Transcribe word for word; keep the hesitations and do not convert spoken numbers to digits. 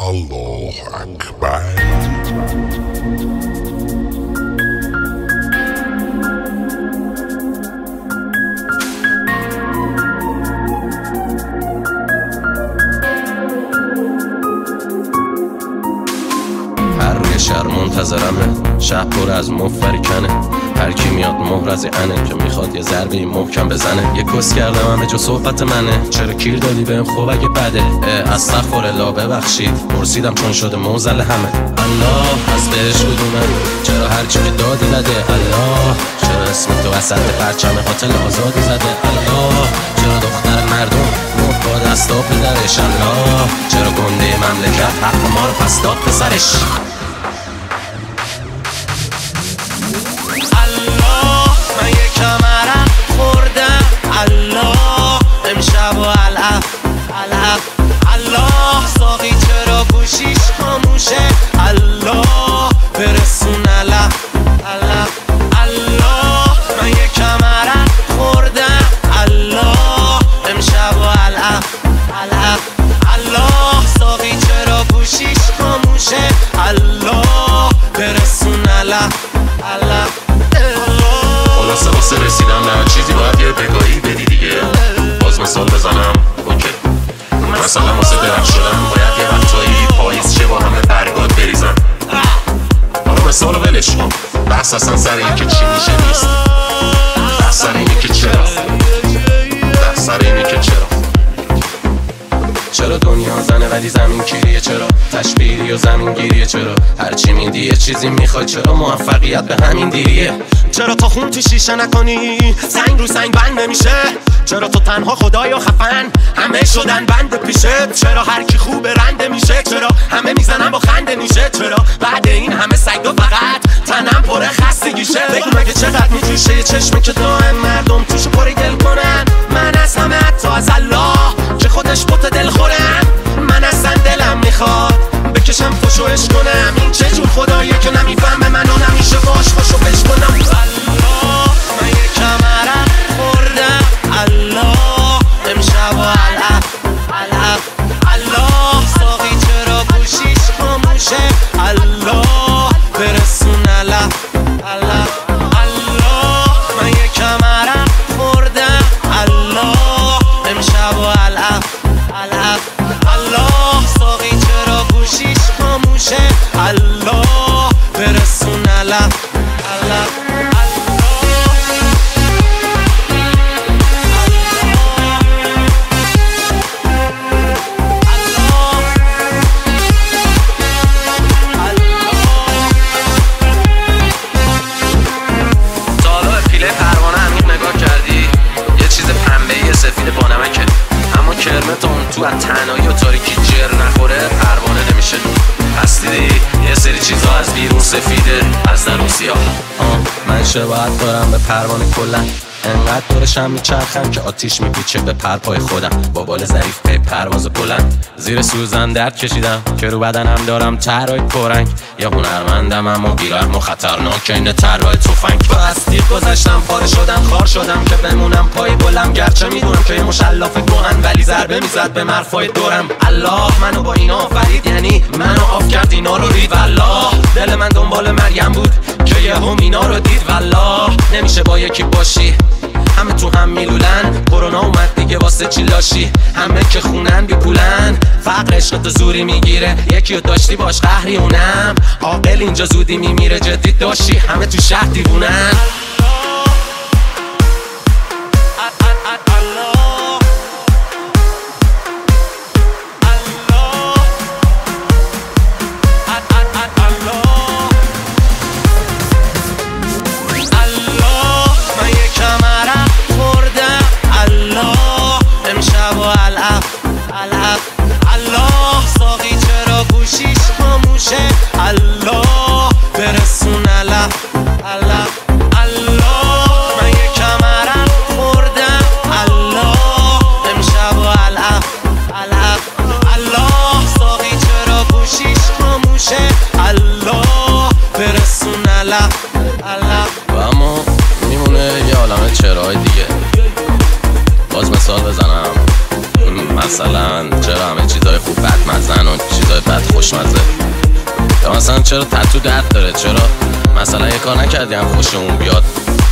الله اکبر. هر شهر منتظرمه، شهر پر از مفرکنه. هر کی میاد مهر از انه که میخواد یه ضربه محکم بزنه. یه کس کردم همه جو صحبت منه، چرا کیر دادی بهم خوب اگه بده. استغفرالله ببخشید پرسیدم چون شده موزل همه. الله از بهش کدومه، چرا هر چی که دادی نده. الله چرا اسم تو وسط پرچم هتل آزادی زده. الله چرا دختر مردم مهر با دستا پدرش. الله چرا گنده مملکت حق ما رو پس داد پسرش. کمرم خوردم الله امشب و العب العب الله ساقی چرا گوشیش خاموشه. الله برسون العب العب الله من یه کمرم خوردم الله امشب و العب العب الله ساقی چرا گوشیش خاموشه. الله برسون العب العب واسه واسه رسیدم به هر چیزی باید یه بگاهی بدی دیگه. باز مثال بزنم اوکی. مثلا واسه درخت شدم باید یه وقتایی پاییز شه با همه برگات بریزن. حالا مثال ولش کن، بحث اصلا سر این که چی میشه نیست، بحث سر اینه که چرا، بحث سر اینه که چرا. چرا دنیا زنه ولی زمین کیریه. چرا تشبیهی و زمین گیریه. چرا هرچی میدی یه چیزی میخوای. چرا موفقیت به همین دیریه. چرا تو خون تو شیشه نکنی سنگ رو سنگ بند نمیشه. چرا تو تنها خدای و خفن همه شدن بند پیشه. چرا هر کی خوب رنده میشه. چرا همه میزنن با خنده میشه. چرا بعد این همه سگ و فقط تنم پر خستگیشه. بگو مگه چقدر میجوشه یه چشمه که دائم مردم توش پر گل کنن. من از همه حتی از الله که خودش بوت دل خورم. من اصلا دلم میخواد بکشم فشوش کنم. این چه جور خداییه که نمیفهمه منو نمیشه باش خوشو بش کنم. الله من یه کمرم خوردم الله امشب و العب العب الله ساقی چرا گوشیش خاموشه. الله برسون العب العب الله من یه کمرم خوردم الله امشب و العب العب الله ساقی چرا گوشیش خاموشه. الله برسون العب العب تو از تنهایی و تاریکی جر نخوره پروانه نمیشه. پس دیدی یه سری چیزا از بیرون سفیده از درون سیاه. من شباهت دارم به پروانه کلن، انقدر دورشم میچرخم که آتیش میپیچه به پرپای خودم. با بال ظریف به پرواز بلند زیر سوزن درد کشیدم که رو بدنم دارم طرای پرنگ. یه هنرمندم اما بیرحم و خطرناک اینه طرای تفنگ. با از تیر گذشتم پاره شدم خار شدم که بمونم پای بلم. گرچه میدونم که یه مشلاف کهن ولی ضربه میزد به مرفای دورم. الله منو با اینا آفرید یعنی منو آف کرد اینا رو رید. والله دل من دنبال مریم بود که یه هم اینا رو دید. والله نمیشه با یکی باشی همه تو هم میلولن. کرونا اومد دیگه واسه چی لاشی. همه که خونن بی پولن. فقر عشقتو زوری میگیره یکی رو داشتی باش قهری اونم. عاقل اینجا زودی میمیره جدی داشتی همه تو شهر دیوونن. الله برسون العب العب الله من یه کمرم خوردم الله امشب و العب العب الله ساقی چرا گوشیش خاموشه. الله برسون العب العب و اما میمونه یه عالمه چرای دیگه. باز مثال بزنم مثلا چرا همه چیزای خوب بد مزن و چیزای بد خوش مثلا چرا تتو درد داره، چرا مثلا یه کار نکردی هم خوشمون بیاد.